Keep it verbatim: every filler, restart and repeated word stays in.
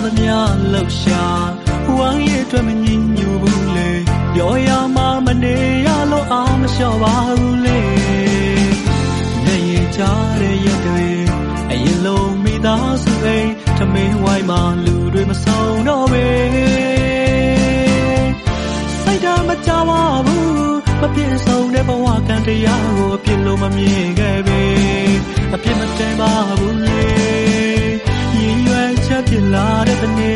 သမျှလှုပ်ရှားဝမ်းရည်အတွက်မငြင်းညူဘူးလေပြောရမှမနေရလို့အောင်မလျှော့ပါဘူးလေနေရင်ကြတဲ့ရက်တွေအရင်လုံးမိသားစုအိမ်ထမင်းဝိုင်းမှာလူတွေမဆောင်တော့ပဲစိတ်ဓာတ်မကြပါဘူးမပြည့်စုံတဲ့ဘဝကံတရားကိုအပြစ်လို့မမြင်ခဲ့ပဲအပြစ်မတင်ပါဘူးလေရည်ရွယ်ချက်ဖြစ်လာတဲ့တနေ့